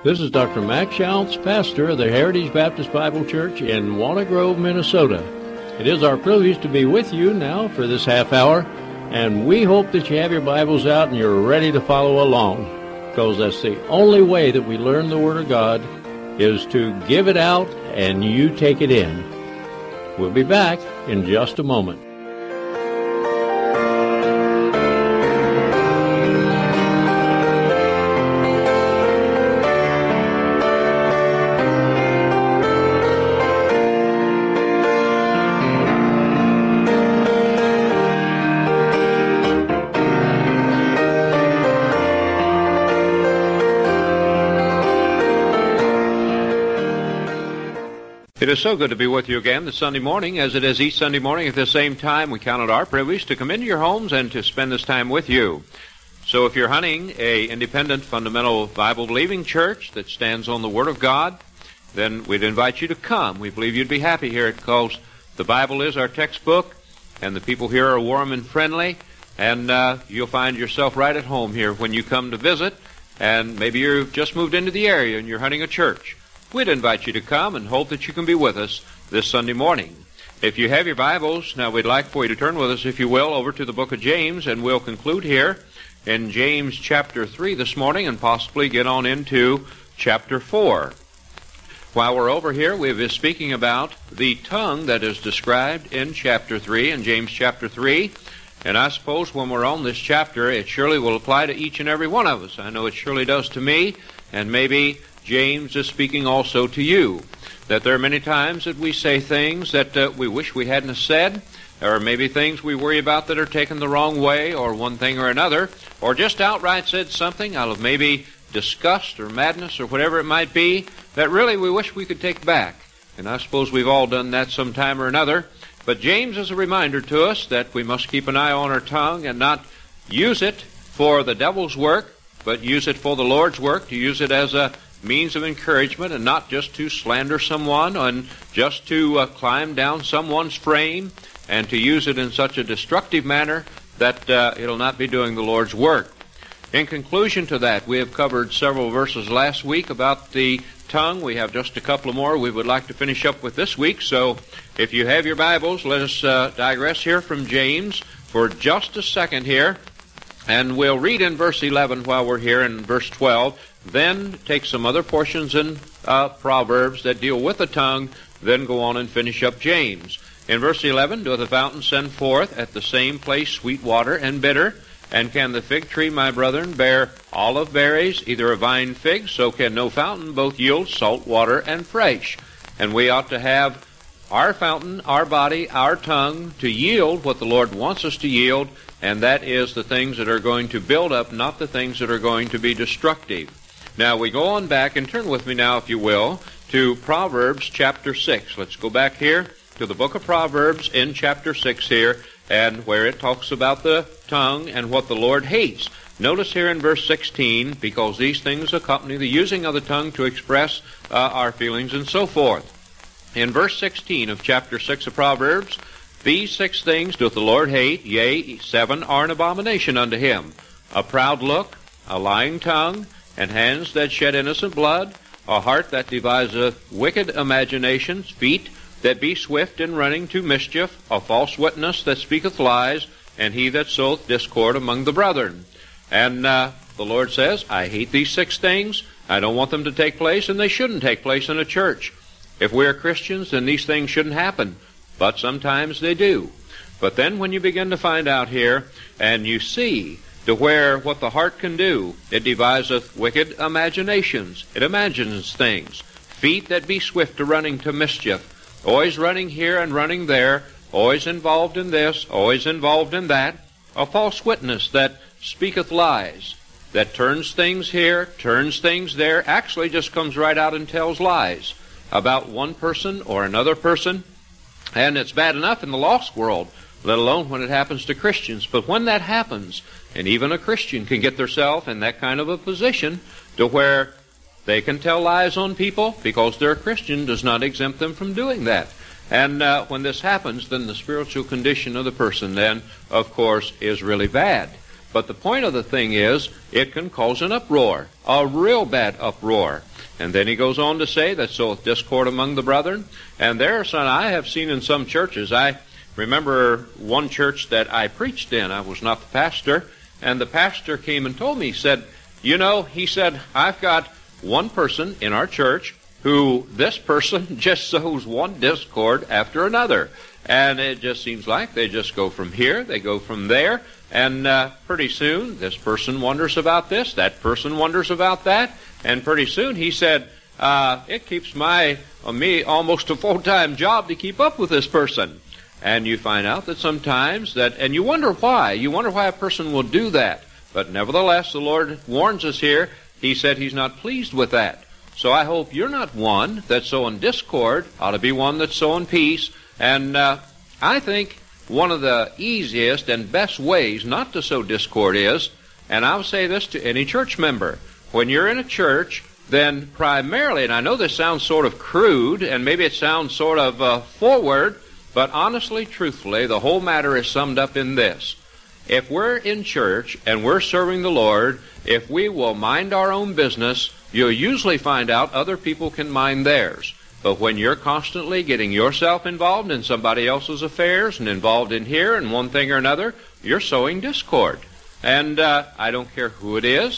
This is Dr. Max Schultz, pastor of the Heritage Baptist Bible Church in Walnut Grove, Minnesota. It is our privilege to be with you now for this half hour, and we hope that you have your Bibles out and you're ready to follow along, because that's the only way that we learn the Word of God is to give it out and you take it in. We'll be back in just a moment. It is so good to be with you again this Sunday morning, as it is each Sunday morning at the same time. We count it our privilege to come into your homes and to spend this time with you. So if you're hunting a independent, fundamental, Bible-believing church that stands on the Word of God, then we'd invite you to come. We believe you'd be happy here because the Bible is our textbook, and the people here are warm and friendly, and you'll find yourself right at home here when you come to visit, and maybe you've just moved into the area and you're hunting a church. We'd invite you to come and hope that you can be with us this Sunday morning. If you have your Bibles, now we'd like for you to turn with us, if you will, over to the book of James, and we'll conclude here in James chapter 3 this morning and possibly get on into chapter 4. While we're over here, we've been speaking about the tongue that is described in chapter 3, in James chapter 3. And I suppose when we're on this chapter, it surely will apply to each and every one of us. I know it surely does to me, and maybe James is speaking also to you, that there are many times that we say things that we wish we hadn't said, or maybe things we worry about that are taken the wrong way, or one thing or another, or just outright said something out of maybe disgust or madness or whatever it might be, that really we wish we could take back. And I suppose we've all done that sometime or another. But James is a reminder to us that we must keep an eye on our tongue and not use it for the devil's work, but use it for the Lord's work, to use it as a means of encouragement and not just to slander someone and just to climb down someone's frame and to use it in such a destructive manner that it'll not be doing the Lord's work. In conclusion to that, we have covered several verses last week about the tongue. We have just a couple more we would like to finish up with this week. So if you have your Bibles, let us digress here from James for just a second here. And we'll read in verse 11 while we're here in verse 12. Then take some other portions in Proverbs that deal with the tongue, then go on and finish up James. In verse 11, doth the fountain send forth at the same place sweet water and bitter? And can the fig tree, my brethren, bear olive berries, either a vine fig? So can no fountain both yield salt water and fresh. And we ought to have our fountain, our body, our tongue to yield what the Lord wants us to yield, and that is the things that are going to build up, not the things that are going to be destructive. Now, we go on back, and turn with me now, if you will, to Proverbs chapter 6. Let's go back here to the book of Proverbs in chapter 6 here, and where it talks about the tongue and what the Lord hates. Notice here in verse 16, because these things accompany the using of the tongue to express our feelings and so forth. In verse 16 of chapter 6 of Proverbs, these 6 things doth the Lord hate, yea, 7 are an abomination unto him: a proud look, a lying tongue, and hands that shed innocent blood, a heart that deviseth wicked imaginations, feet that be swift in running to mischief, a false witness that speaketh lies, and he that soweth discord among the brethren. And the Lord says, I hate these 6 things. I don't want them to take place, and they shouldn't take place in a church. If we are Christians, then these things shouldn't happen, but sometimes they do. But then when you begin to find out here, and you see to where what the heart can do, it deviseth wicked imaginations. It imagines things. Feet that be swift to running to mischief. Always running here and running there. Always involved in this, always involved in that. A false witness that speaketh lies. That turns things here, turns things there. Actually just comes right out and tells lies about one person or another person. And it's bad enough in the lost world, let alone when it happens to Christians. But when that happens, and even a Christian can get themselves in that kind of a position to where they can tell lies on people because they're a Christian does not exempt them from doing that. And when this happens, then the spiritual condition of the person then, of course, is really bad. But the point of the thing is, it can cause an uproar, a real bad uproar. And then he goes on to say that soweth discord among the brethren. And there, son, I have seen in some churches, I remember one church that I preached in. I was not the pastor. And the pastor came and told me, he said, he said, I've got one person in our church who this person just sows one discord after another. And it just seems like they just go from here, they go from there, and pretty soon this person wonders about this, that person wonders about that, and pretty soon he said, it keeps me almost a full-time job to keep up with this person. And you find out that sometimes and you wonder why. You wonder why a person will do that. But nevertheless, the Lord warns us here. He said He's not pleased with that. So I hope you're not one that's sowing discord. Ought to be one that's sowing peace. And I think one of the easiest and best ways not to sow discord is, and I'll say this to any church member, when you're in a church, then primarily, and I know this sounds sort of crude, and maybe it sounds sort of forward, but honestly, truthfully, the whole matter is summed up in this. If we're in church and we're serving the Lord, if we will mind our own business, you'll usually find out other people can mind theirs. But when you're constantly getting yourself involved in somebody else's affairs and involved in here and one thing or another, you're sowing discord. And I don't care who it is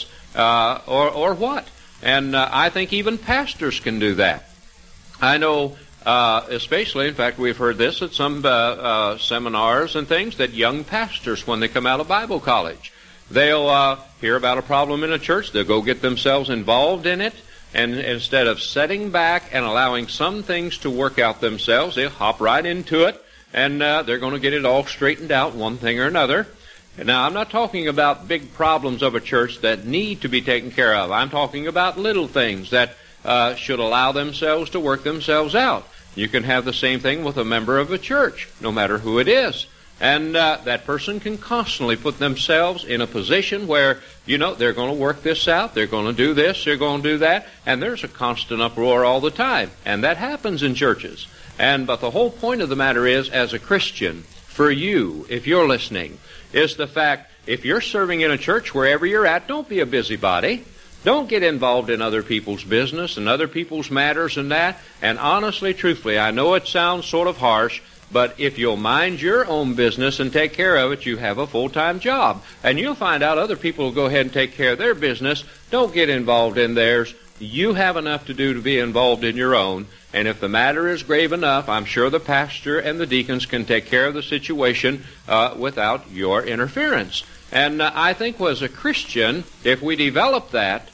or what. And I think even pastors can do that. I know especially, in fact, we've heard this at some seminars and things, that young pastors, when they come out of Bible college, they'll hear about a problem in a church, they'll go get themselves involved in it, and instead of sitting back and allowing some things to work out themselves, they'll hop right into it, and they're going to get it all straightened out, one thing or another. Now, I'm not talking about big problems of a church that need to be taken care of. I'm talking about little things that should allow themselves to work themselves out. You can have the same thing with a member of a church, no matter who it is. And that person can constantly put themselves in a position where, they're going to work this out, they're going to do this, they're going to do that, and there's a constant uproar all the time. And that happens in churches. But the whole point of the matter is, as a Christian, for you, if you're listening, is the fact, if you're serving in a church wherever you're at, don't be a busybody. Don't get involved in other people's business and other people's matters and that. And honestly, truthfully, I know it sounds sort of harsh, but if you'll mind your own business and take care of it, you have a full-time job. And you'll find out other people will go ahead and take care of their business. Don't get involved in theirs. You have enough to do to be involved in your own. And if the matter is grave enough, I'm sure the pastor and the deacons can take care of the situation without your interference. And I think as a Christian, if we develop that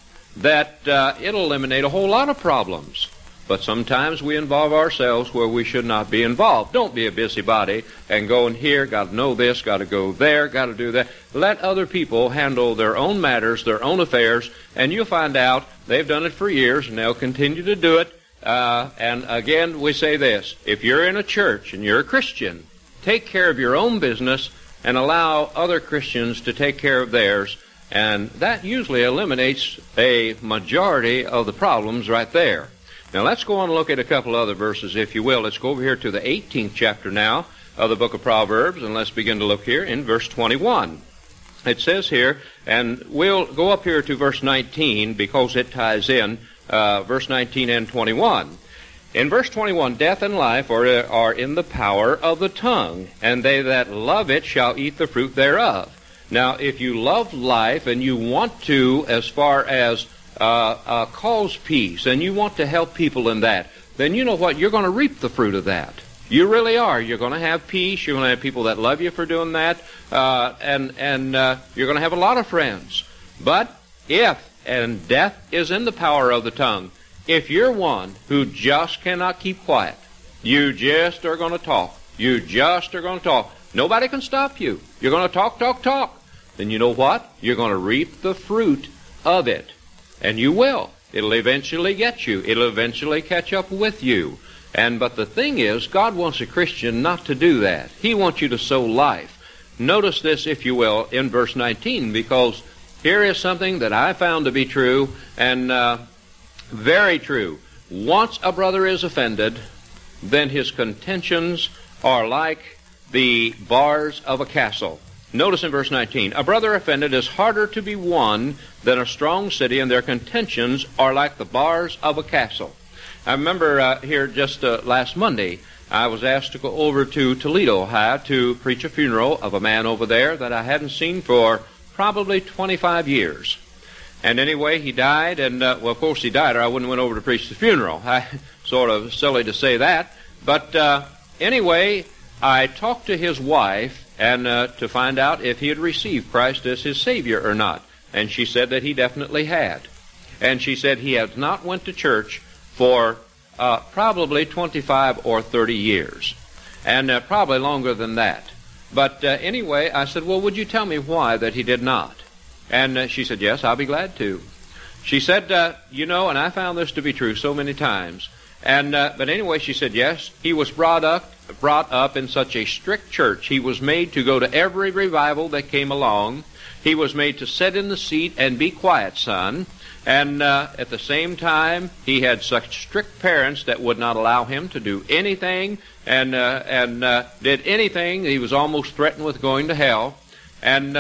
it'll eliminate a whole lot of problems. But sometimes we involve ourselves where we should not be involved. Don't be a busybody and go in here, got to know this, got to go there, got to do that. Let other people handle their own matters, their own affairs, and you'll find out they've done it for years and they'll continue to do it. And again, we say this, if you're in a church and you're a Christian, take care of your own business and allow other Christians to take care of theirs, and that usually eliminates a majority of the problems right there. Now let's go on and look at a couple other verses, if you will. Let's go over here to the 18th chapter now of the book of Proverbs, and let's begin to look here in verse 21. It says here, and we'll go up here to verse 19 because it ties in verse 19 and 21. In verse 21, death and life are in the power of the tongue, and they that love it shall eat the fruit thereof. Now, if you love life and you want to, as far as cause peace, and you want to help people in that, then you know what? You're going to reap the fruit of that. You really are. You're going to have peace. You're going to have people that love you for doing that, and you're going to have a lot of friends. But and death is in the power of the tongue. If you're one who just cannot keep quiet, you just are going to talk. You just are going to talk. Nobody can stop you. You're going to talk. Then you know what? You're going to reap the fruit of it. And you will. It'll eventually get you. It'll eventually catch up with you. But the thing is, God wants a Christian not to do that. He wants you to sow life. Notice this, if you will, in verse 19, because here is something that I found to be true, and very true. Once a brother is offended, then his contentions are like the bars of a castle. Notice in verse 19, a brother offended is harder to be won than a strong city, and their contentions are like the bars of a castle. I remember here just last Monday, I was asked to go over to Toledo, Ohio, to preach a funeral of a man over there that I hadn't seen for probably 25 years. And anyway, he died, and, well, of course he died, or I wouldn't have went over to preach the funeral. Sort of silly to say that. But anyway, I talked to his wife and to find out if he had received Christ as his Savior or not. And she said that he definitely had. And she said he has not went to church for probably 25 or 30 years, and probably longer than that. But anyway, I said, well, would you tell me why that he did not? And she said, yes, I'll be glad to. She said, you know, and I found this to be true so many times, and but anyway, she said, yes, he was brought up in such a strict church. He was made to go to every revival that came along. He was made to sit in the seat and be quiet, son. And at the same time, he had such strict parents that would not allow him to do anything, and did anything. He was almost threatened with going to hell. And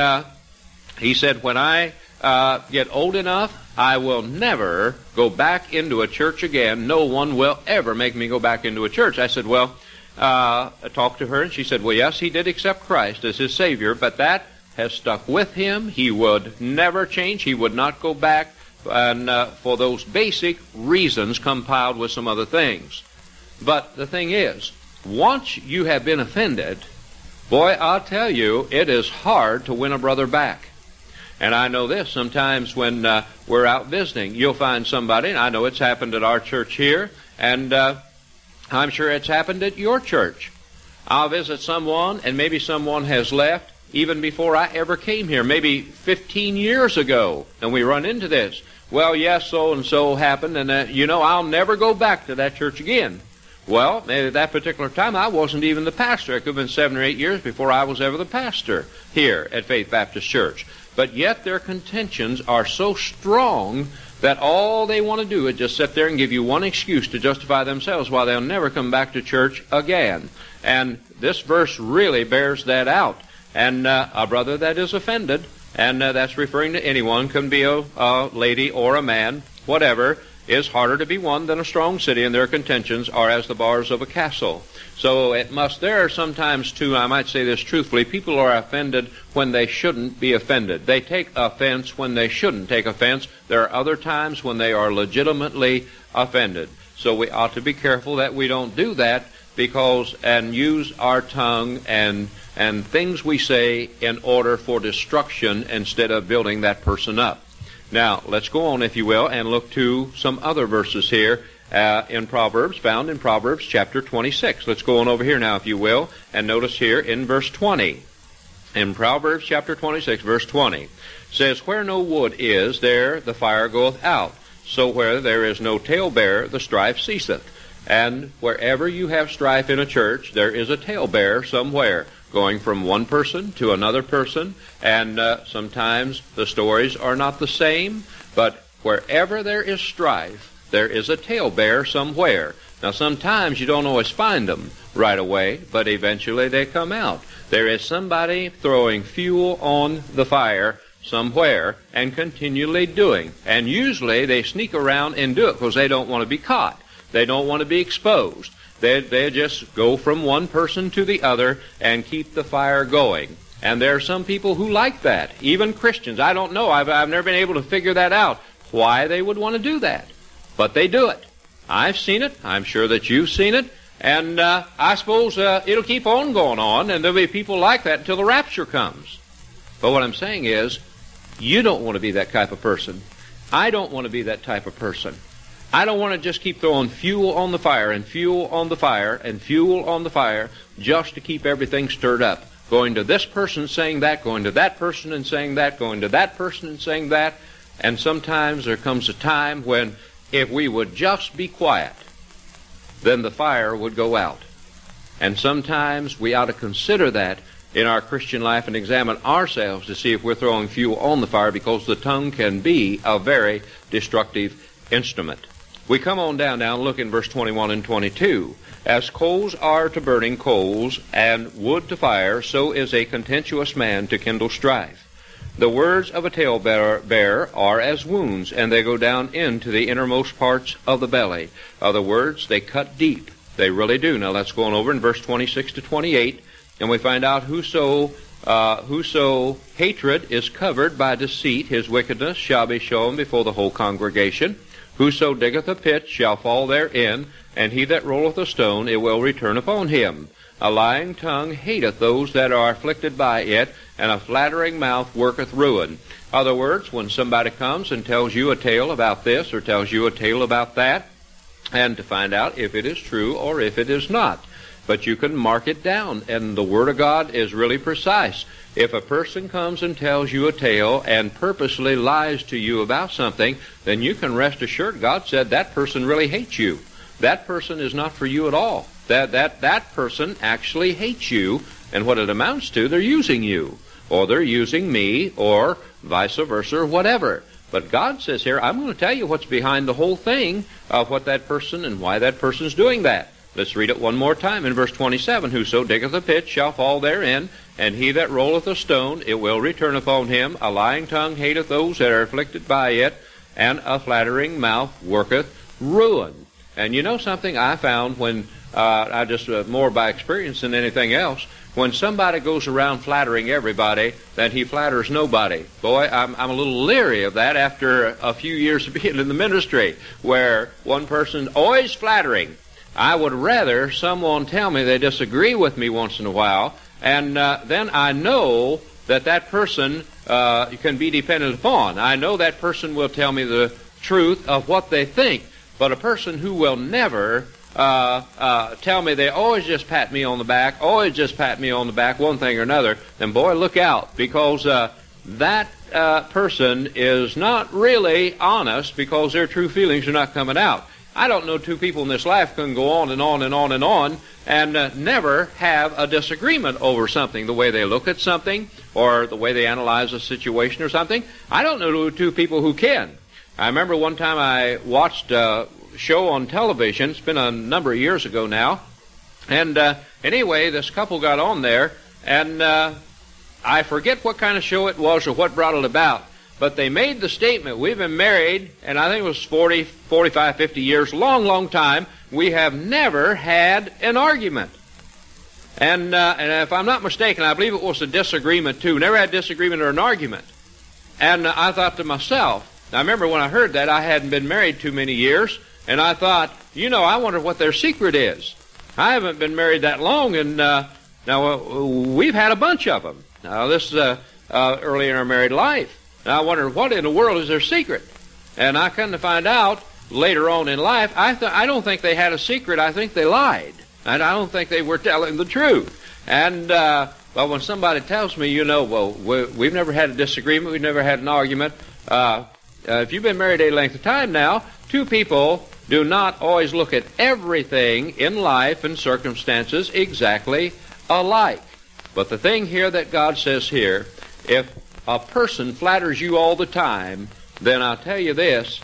he said, when I get old enough, I will never go back into a church again. No one will ever make me go back into a church. I said, well, I talked to her, and she said, well, yes, he did accept Christ as his Savior, but that has stuck with him. He would never change. He would not go back, and for those basic reasons compiled with some other things. But the thing is, once you have been offended, boy, I'll tell you, it is hard to win a brother back. And I know this, sometimes when we're out visiting, you'll find somebody, and I know it's happened at our church here, and I'm sure it's happened at your church. I'll visit someone, and maybe someone has left even before I ever came here, maybe 15 years ago, and we run into this. Well, yes, so-and-so happened, and you know, I'll never go back to that church again. Well, maybe at that particular time, I wasn't even the pastor. It could have been 7 or 8 years before I was ever the pastor here at Faith Baptist Church. But yet their contentions are so strong that all they want to do is just sit there and give you one excuse to justify themselves why they'll never come back to church again. And this verse really bears that out. And a brother that is offended, and that's referring to anyone, can be a lady or a man, whatever, is harder to be won than a strong city, and their contentions are as the bars of a castle. So there are sometimes, too, I might say this truthfully, people are offended when they shouldn't be offended. They take offense when they shouldn't take offense. There are other times when they are legitimately offended. So we ought to be careful that we don't do that, and use our tongue and things we say in order for destruction instead of building that person up. Now, let's go on, if you will, and look to some other verses here in Proverbs, found in Proverbs chapter 26. Let's go on over here now, if you will, and notice here in verse 20. In Proverbs chapter 26, verse 20, says, where no wood is, there the fire goeth out. So where there is no talebearer, the strife ceaseth. And wherever you have strife in a church, there is a talebearer somewhere, going from one person to another person, and sometimes the stories are not the same, but wherever there is strife, there is a talebearer somewhere. Now, sometimes you don't always find them right away, but eventually they come out. There is somebody throwing fuel on the fire somewhere and continually doing. And usually they sneak around and do it because they don't want to be caught. They don't want to be exposed. They just go from one person to the other and keep the fire going. And there are some people who like that, even Christians. I don't know. I've never been able to figure that out, why they would want to do that. But they do it. I've seen it. I'm sure that you've seen it. And I suppose it'll keep on going on, and there'll be people like that until the rapture comes. But what I'm saying is, you don't want to be that type of person. I don't want to be that type of person. I don't want to just keep throwing fuel on the fire and fuel on the fire and fuel on the fire just to keep everything stirred up. Going to this person saying that, going to that person and saying that, going to that person and saying that. And sometimes there comes a time when if we would just be quiet, then the fire would go out. And sometimes we ought to consider that in our Christian life and examine ourselves to see if we're throwing fuel on the fire, because the tongue can be a very destructive instrument. We come on down now and look in verse 21 and 22. As coals are to burning coals, and wood to fire, so is a contentious man to kindle strife. The words of a talebearer are as wounds, and they go down into the innermost parts of the belly. Other words, they cut deep. They really do. Now let's go on over in verse 26 to 28, and we find out whoso hatred is covered by deceit, his wickedness shall be shown before the whole congregation. Whoso diggeth a pit shall fall therein, and he that rolleth a stone, it will return upon him. A lying tongue hateth those that are afflicted by it, and a flattering mouth worketh ruin. Other words, when somebody comes and tells you a tale about this or tells you a tale about that, and to find out if it is true or if it is not. But you can mark it down, and the Word of God is really precise. If a person comes and tells you a tale and purposely lies to you about something, then you can rest assured God said that person really hates you. That person is not for you at all. That person actually hates you, and what it amounts to, they're using you, or they're using me, or vice versa, or whatever. But God says here, I'm going to tell you what's behind the whole thing of what that person and why that person's doing that. Let's read it one more time in verse 27. Whoso diggeth a pit shall fall therein, and he that rolleth a stone, it will return upon him. A lying tongue hateth those that are afflicted by it, and a flattering mouth worketh ruin. And you know something I found when, I just more by experience than anything else, when somebody goes around flattering everybody, then he flatters nobody. Boy, I'm a little leery of that after a few years of being in the ministry, where one person's always flattering. I would rather someone tell me they disagree with me once in a while, and then I know that person can be depended upon. I know that person will tell me the truth of what they think. But a person who will never tell me, they always just pat me on the back, one thing or another, then boy, look out, because that person is not really honest, because their true feelings are not coming out. I don't know two people in this life can go on and on and on and on and never have a disagreement over something, the way they look at something or the way they analyze a situation or something. I don't know two people who can. I remember one time I watched a show on television. It's been a number of years ago now. And anyway, this couple got on there, and I forget what kind of show it was or what brought it about. But they made the statement, we've been married, and I think it was 40, 45, 50 years, long time. We have never had an argument. And if I'm not mistaken, I believe it was a disagreement too. Never had a disagreement or an argument. And I thought to myself, I remember when I heard that, I hadn't been married too many years, and I thought, I wonder what their secret is. I haven't been married that long, and now we've had a bunch of them. Now, this is early in our married life. And I wondered, what in the world is their secret? And I come to find out later on in life, I don't think they had a secret. I think they lied. And I don't think they were telling the truth. And well, when somebody tells me, we've never had a disagreement, we've never had an argument, if you've been married a length of time now, two people do not always look at everything in life and circumstances exactly alike. But the thing here that God says here, if a person flatters you all the time, then I'll tell you this,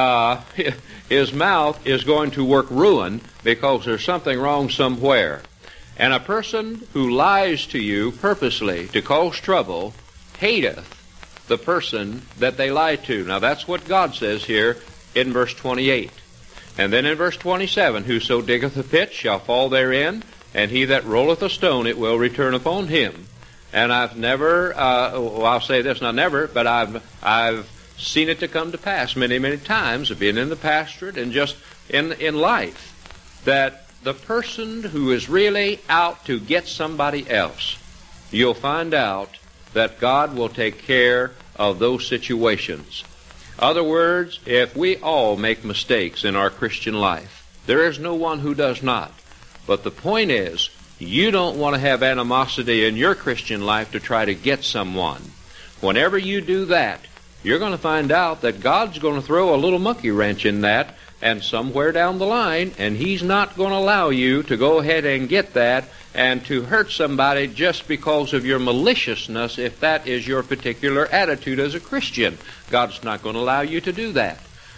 his mouth is going to work ruin because there's something wrong somewhere. And a person who lies to you purposely to cause trouble hateth the person that they lie to. Now that's what God says here in verse 28. And then in verse 27, whoso diggeth a pit shall fall therein, and he that rolleth a stone, it will return upon him. And I've never, I'll say this, not never, but I've seen it to come to pass many, many times, being in the pastorate and just in life, that the person who is really out to get somebody else, you'll find out that God will take care of those situations. Other words, if we all make mistakes in our Christian life, there is no one who does not. But the point is, you don't want to have animosity in your Christian life to try to get someone. Whenever you do that, you're going to find out that God's going to throw a little monkey wrench in that, and somewhere down the line, and He's not going to allow you to go ahead and get that and to hurt somebody just because of your maliciousness, if that is your particular attitude as a Christian. God's not going to allow you to do that.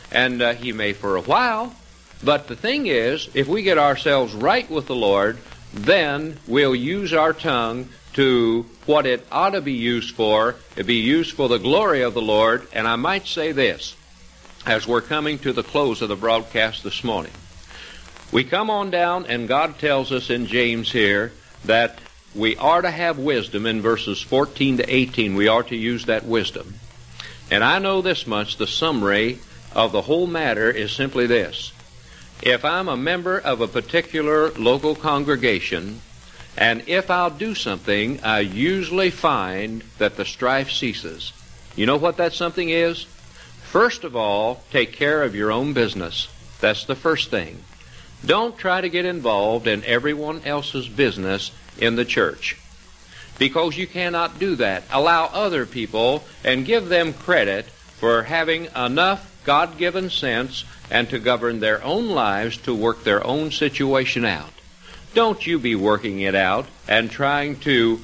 and he may for a while. But the thing is, if we get ourselves right with the Lord, then we'll use our tongue to what it ought to be used for. It'll be used for the glory of the Lord. And I might say this, as we're coming to the close of the broadcast this morning. We come on down, and God tells us in James here that we are to have wisdom in verses 14 to 18. We are to use that wisdom. And I know this much, the summary of the whole matter is simply this. If I'm a member of a particular local congregation, and if I'll do something, I usually find that the strife ceases. You know what that something is? First of all, take care of your own business. That's the first thing. Don't try to get involved in everyone else's business in the church, because you cannot do that. Allow other people and give them credit for having enough God-given sense and to govern their own lives to work their own situation out. Don't you be working it out and trying to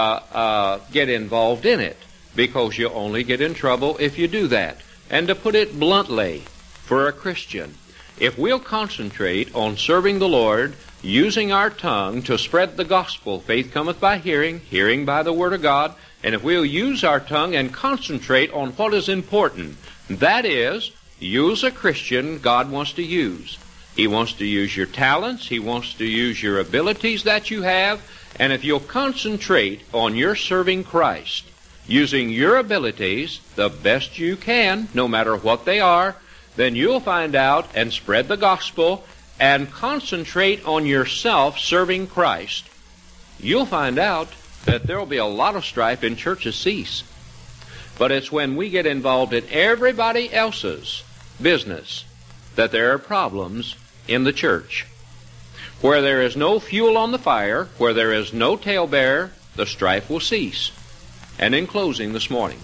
get involved in it, because you'll only get in trouble if you do that. And to put it bluntly, for a Christian, if we'll concentrate on serving the Lord, using our tongue to spread the gospel, faith cometh by hearing, hearing by the word of God, and if we'll use our tongue and concentrate on what is important, that is, use a Christian God wants to use. He wants to use your talents. He wants to use your abilities that you have. And if you'll concentrate on your serving Christ, using your abilities the best you can, no matter what they are, then you'll find out and spread the gospel and concentrate on yourself serving Christ. You'll find out that there will be a lot of strife in churches cease. But it's when we get involved in everybody else's business that there are problems in the church. Where there is no fuel on the fire, where there is no talebearer, the strife will cease. And in closing this morning,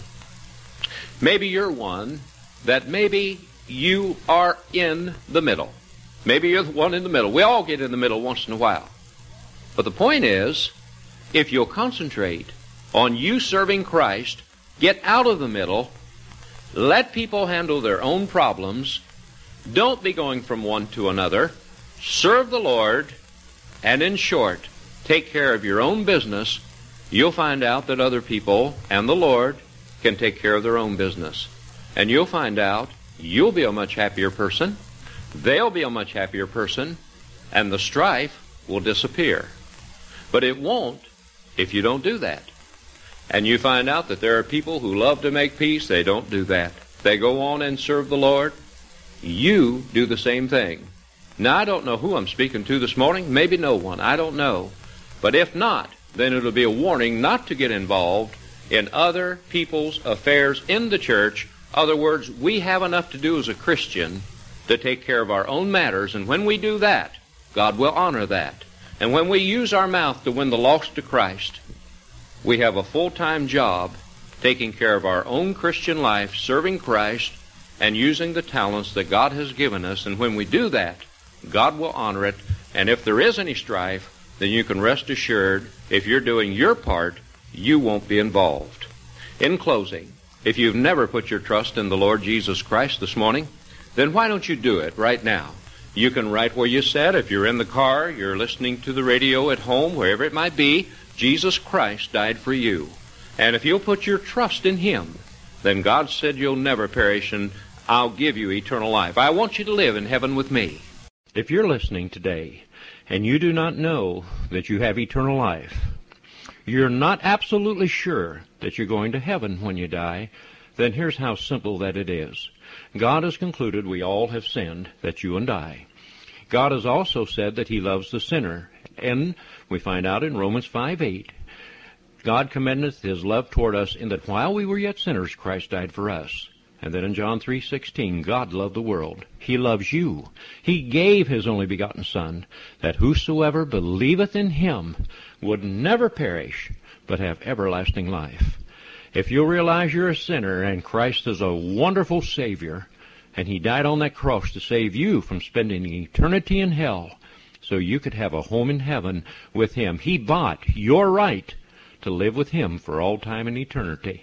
maybe you're one that maybe you are in the middle. Maybe you're the one in the middle. We all get in the middle once in a while. But the point is, if you'll concentrate on you serving Christ, get out of the middle, let people handle their own problems, don't be going from one to another, serve the Lord, and in short, take care of your own business, you'll find out that other people and the Lord can take care of their own business. And you'll find out you'll be a much happier person, they'll be a much happier person, and the strife will disappear. But it won't if you don't do that. And you find out that there are people who love to make peace, they don't do that. They go on and serve the Lord. You do the same thing. Now, I don't know who I'm speaking to this morning. Maybe no one. I don't know. But if not, then it'll be a warning not to get involved in other people's affairs in the church. In other words, we have enough to do as a Christian to take care of our own matters, and when we do that, God will honor that. And when we use our mouth to win the lost to Christ, we have a full-time job taking care of our own Christian life, serving Christ, and using the talents that God has given us. And when we do that, God will honor it. And if there is any strife, then you can rest assured, if you're doing your part, you won't be involved. In closing, if you've never put your trust in the Lord Jesus Christ this morning, then why don't you do it right now? You can write where you said, if you're in the car, you're listening to the radio at home, wherever it might be, Jesus Christ died for you. And if you'll put your trust in Him, then God said you'll never perish, and I'll give you eternal life. I want you to live in heaven with me. If you're listening today and you do not know that you have eternal life, you're not absolutely sure that you're going to heaven when you die, then here's how simple that it is. God has concluded we all have sinned, that's you and I. God has also said that He loves the sinner, and we find out in Romans 5:8, God commendeth His love toward us in that while we were yet sinners, Christ died for us. And then in John 3:16, God loved the world. He loves you. He gave His only begotten Son, that whosoever believeth in Him would never perish, but have everlasting life. If you'll realize you're a sinner and Christ is a wonderful Savior, and He died on that cross to save you from spending eternity in hell so you could have a home in heaven with Him. He bought your right to live with Him for all time and eternity.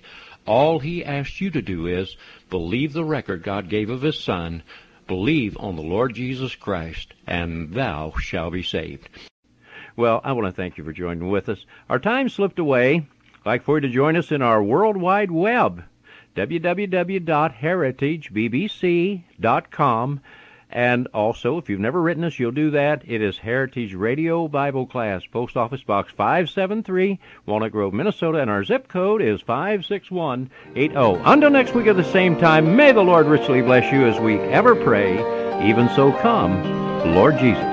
All he asks you to do is believe the record God gave of his Son, believe on the Lord Jesus Christ, and thou shalt be saved. Well, I want to thank you for joining with us. Our time slipped away. I'd like for you to join us in our World Wide Web, www.heritagebbc.com. And also, if you've never written us, you'll do that. It is Heritage Radio Bible Class, Post Office Box 573, Walnut Grove, Minnesota, and our zip code is 56180. Until next week at the same time, may the Lord richly bless you as we ever pray. Even so come, Lord Jesus.